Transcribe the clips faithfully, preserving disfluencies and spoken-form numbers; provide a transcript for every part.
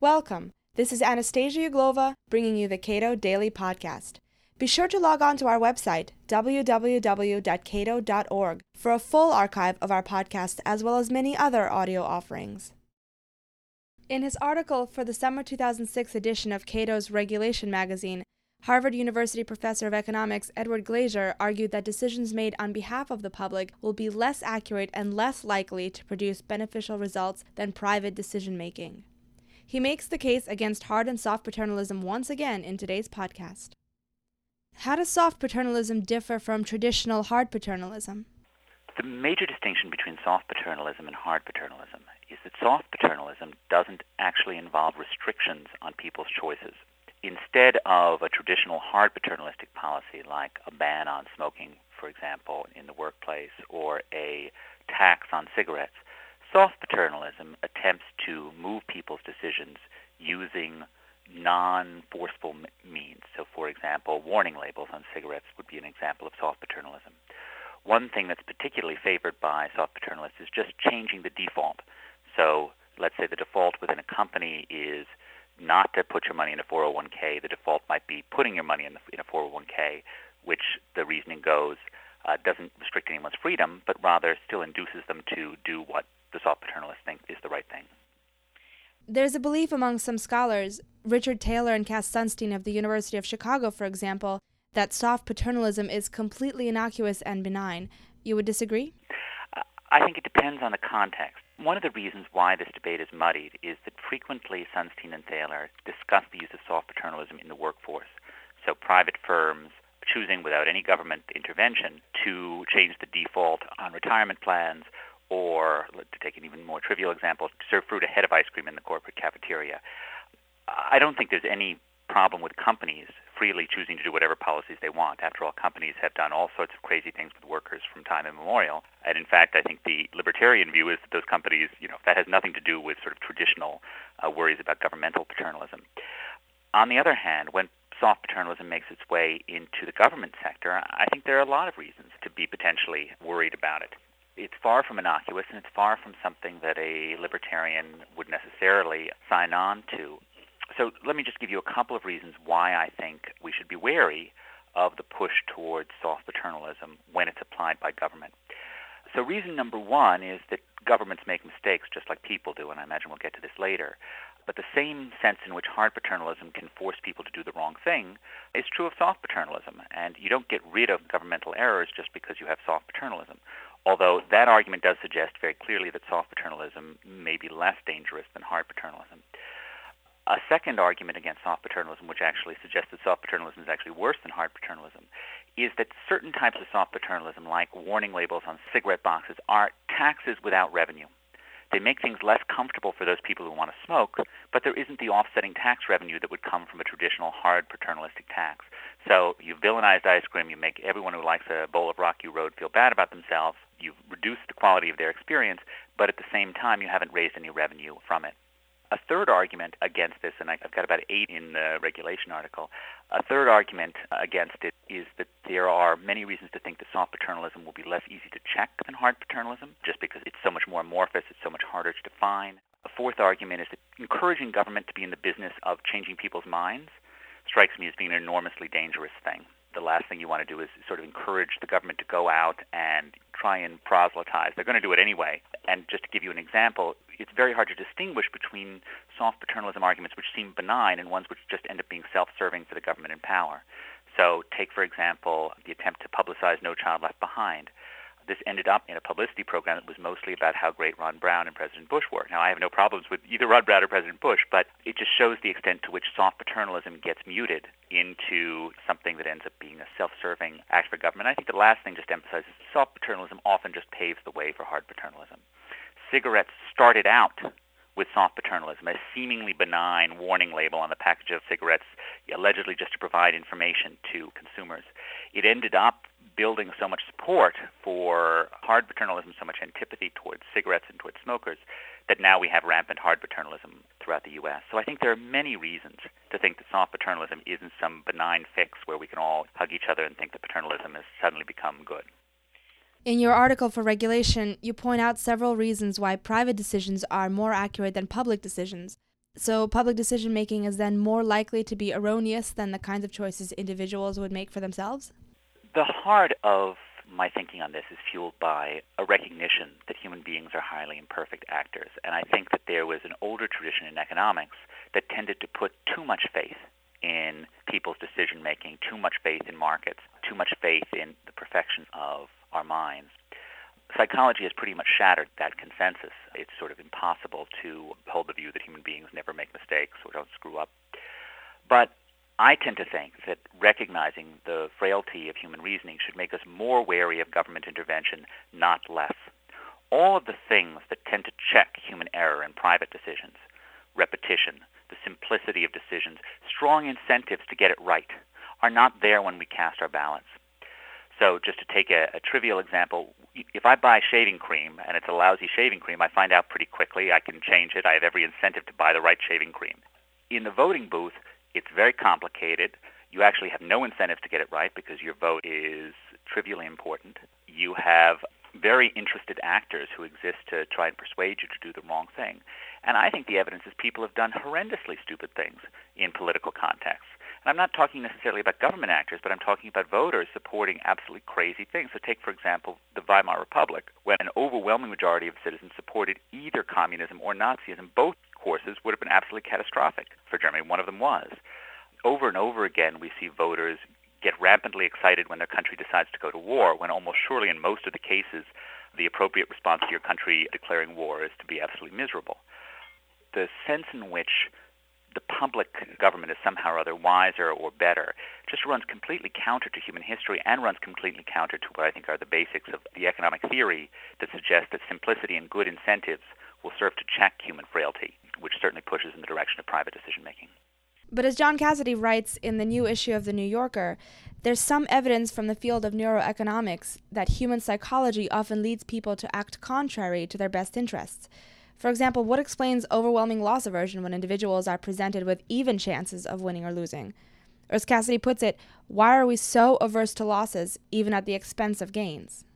Welcome. This is Anastasia Uglova bringing you the Cato Daily Podcast. Be sure to log on to our website, w w w dot cato dot org, for a full archive of our podcast as well as many other audio offerings. In his article for the summer two thousand six edition of Cato's Regulation magazine, Harvard University professor of economics Edward Glaeser argued that decisions made on behalf of the public will be less accurate and less likely to produce beneficial results than private decision-making. He makes the case against hard and soft paternalism once again in today's podcast. How does soft paternalism differ from traditional hard paternalism? The major distinction between soft paternalism and hard paternalism is that soft paternalism doesn't actually involve restrictions on people's choices. Instead of a traditional hard paternalistic policy like a ban on smoking, for example, in the workplace, or a tax on cigarettes, soft paternalism attempts to move people's decisions using non-forceful m- means. So, for example, warning labels on cigarettes would be an example of soft paternalism. One thing that's particularly favored by soft paternalists is just changing the default. So, let's say the default within a company is not to put your money in a four oh one k. The default might be putting your money in, the, in a four oh one k, which the reasoning goes uh, doesn't restrict anyone's freedom, but rather still induces them to do what the soft paternalists think is the right thing. There's a belief among some scholars, Richard Taylor and Cass Sunstein of the University of Chicago, for example, that soft paternalism is completely innocuous and benign. You would disagree? Uh, I think it depends on the context. One of the reasons why this debate is muddied is that frequently Sunstein and Taylor discuss the use of soft paternalism in the workforce. So private firms choosing without any government intervention to change the default on retirement plans, or, to take an even more trivial example, serve fruit ahead of ice cream in the corporate cafeteria. I don't think there's any problem with companies freely choosing to do whatever policies they want. After all, companies have done all sorts of crazy things with workers from time immemorial. And in fact, I think the libertarian view is that those companies, you know, that has nothing to do with sort of traditional uh, worries about governmental paternalism. On the other hand, when soft paternalism makes its way into the government sector, I think there are a lot of reasons to be potentially worried about it. It's far from innocuous, and it's far from something that a libertarian would necessarily sign on to. So let me just give you a couple of reasons why I think we should be wary of the push towards soft paternalism when it's applied by government. So reason number one is that governments make mistakes just like people do, and I imagine we'll get to this later. But the same sense in which hard paternalism can force people to do the wrong thing is true of soft paternalism, and you don't get rid of governmental errors just because you have soft paternalism. Although that argument does suggest very clearly that soft paternalism may be less dangerous than hard paternalism. A second argument against soft paternalism, which actually suggests that soft paternalism is actually worse than hard paternalism, is that certain types of soft paternalism, like warning labels on cigarette boxes, are taxes without revenue. They make things less comfortable for those people who want to smoke, but there isn't the offsetting tax revenue that would come from a traditional hard paternalistic tax. So you've villainized ice cream, you make everyone who likes a bowl of Rocky Road feel bad about themselves, you've reduced the quality of their experience, but at the same time you haven't raised any revenue from it. A third argument against this, and I've got about eight in the regulation article, a third argument against it is that there are many reasons to think that soft paternalism will be less easy to check than hard paternalism, just because it's so much more amorphous, it's so much harder to define. A fourth argument is that encouraging government to be in the business of changing people's minds strikes me as being an enormously dangerous thing. The last thing you want to do is sort of encourage the government to go out and try and proselytize. They're going to do it anyway. And just to give you an example, it's very hard to distinguish between soft paternalism arguments which seem benign and ones which just end up being self-serving for the government in power. So take, for example, the attempt to publicize No Child Left Behind. This ended up in a publicity program that was mostly about how great Ron Brown and President Bush were. Now, I have no problems with either Ron Brown or President Bush, but it just shows the extent to which soft paternalism gets muted into something that ends up being a self-serving act for government. I think the last thing just emphasizes soft paternalism often just paves the way for hard paternalism. Cigarettes started out with soft paternalism, a seemingly benign warning label on the package of cigarettes, allegedly just to provide information to consumers. It ended up building so much support for hard paternalism, so much antipathy towards cigarettes and towards smokers, that now we have rampant hard paternalism throughout the U S. So I think there are many reasons to think that soft paternalism isn't some benign fix where we can all hug each other and think that paternalism has suddenly become good. In your article for Regulation, you point out several reasons why private decisions are more accurate than public decisions. So public decision-making is then more likely to be erroneous than the kinds of choices individuals would make for themselves? The heart of my thinking on this is fueled by a recognition that human beings are highly imperfect actors. And I think that there was an older tradition in economics that tended to put too much faith in people's decision-making, too much faith in markets, too much faith in the perfection of our minds. Psychology has pretty much shattered that consensus. It's sort of impossible to hold the view that human beings never make mistakes or don't screw up. But I tend to think that recognizing the frailty of human reasoning should make us more wary of government intervention, not less. All of the things that tend to check human error in private decisions, repetition, the simplicity of decisions, strong incentives to get it right, are not there when we cast our ballots. So just to take a, a trivial example, if I buy shaving cream and it's a lousy shaving cream, I find out pretty quickly. I can change it. I have every incentive to buy the right shaving cream. In the voting booth, it's very complicated. You actually have no incentive to get it right because your vote is trivially important. You have very interested actors who exist to try and persuade you to do the wrong thing. And I think the evidence is people have done horrendously stupid things in political contexts. And I'm not talking necessarily about government actors, but I'm talking about voters supporting absolutely crazy things. So take, for example, the Weimar Republic, when an overwhelming majority of citizens supported either communism or Nazism. Both courses would have been absolutely catastrophic for Germany. One of them was. Over and over again, we see voters get rampantly excited when their country decides to go to war, when almost surely in most of the cases, the appropriate response to your country declaring war is to be absolutely miserable. The sense in which the public government is somehow or other wiser or better just runs completely counter to human history and runs completely counter to what I think are the basics of the economic theory that suggests that simplicity and good incentives will serve to check human frailty, which certainly pushes in the direction of private decision-making. But as John Cassidy writes in the new issue of The New Yorker, there's some evidence from the field of neuroeconomics that human psychology often leads people to act contrary to their best interests. For example, what explains overwhelming loss aversion when individuals are presented with even chances of winning or losing? Or as Cassidy puts it, why are we so averse to losses, even at the expense of gains?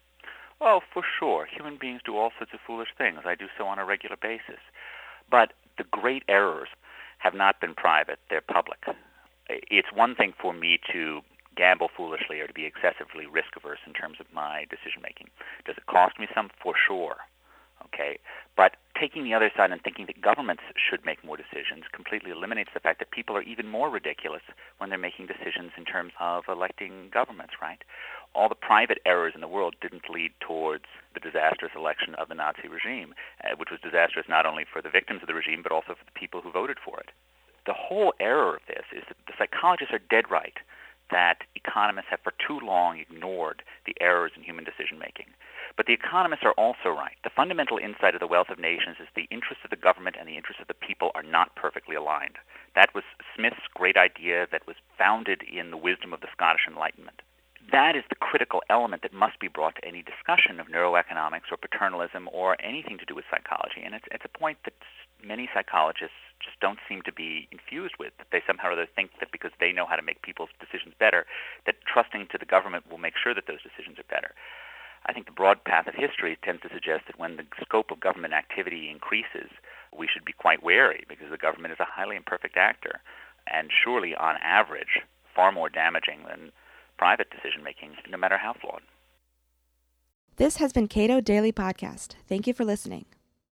Well, for sure. Human beings do all sorts of foolish things. I do so on a regular basis. But the great errors have not been private. They're public. It's one thing for me to gamble foolishly or to be excessively risk-averse in terms of my decision-making. Does it cost me some? For sure. Okay, but taking the other side and thinking that governments should make more decisions completely eliminates the fact that people are even more ridiculous when they're making decisions in terms of electing governments, right? All the private errors in the world didn't lead towards the disastrous election of the Nazi regime, uh, which was disastrous not only for the victims of the regime, but also for the people who voted for it. The whole error of this is that the psychologists are dead right that economists have for too long ignored the errors in human decision-making. But the economists are also right. The fundamental insight of The Wealth of Nations is the interests of the government and the interests of the people are not perfectly aligned. That was Smith's great idea that was founded in the wisdom of the Scottish Enlightenment. That is the critical element that must be brought to any discussion of neuroeconomics or paternalism or anything to do with psychology. And it's, it's a point that many psychologists just don't seem to be infused with, that they somehow or other think that because they know how to make people's decisions better, that trusting to the government will make sure that those decisions are better. I think the broad path of history tends to suggest that when the scope of government activity increases, we should be quite wary because the government is a highly imperfect actor and surely, on average, far more damaging than private decision-making, no matter how flawed. This has been Cato Daily Podcast. Thank you for listening.